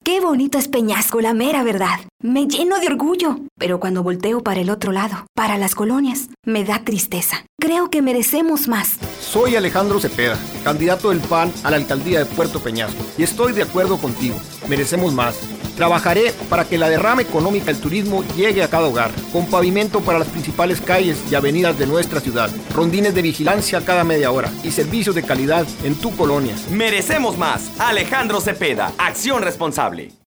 Qué bonito es Peñasco, la mera verdad. Me lleno de orgullo. Pero cuando volteo para el otro lado, para las colonias, me da tristeza. Creo que merecemos más. Soy Alejandro Cepeda, candidato del PAN a la alcaldía de Puerto Peñasco. Y estoy de acuerdo contigo. Merecemos más. Trabajaré para que la derrama económica del turismo llegue a cada hogar, con pavimento para las principales calles y avenidas de nuestra ciudad, rondines de vigilancia cada media hora y servicios de calidad en tu colonia. Merecemos más. Alejandro Cepeda, Acción Responsable.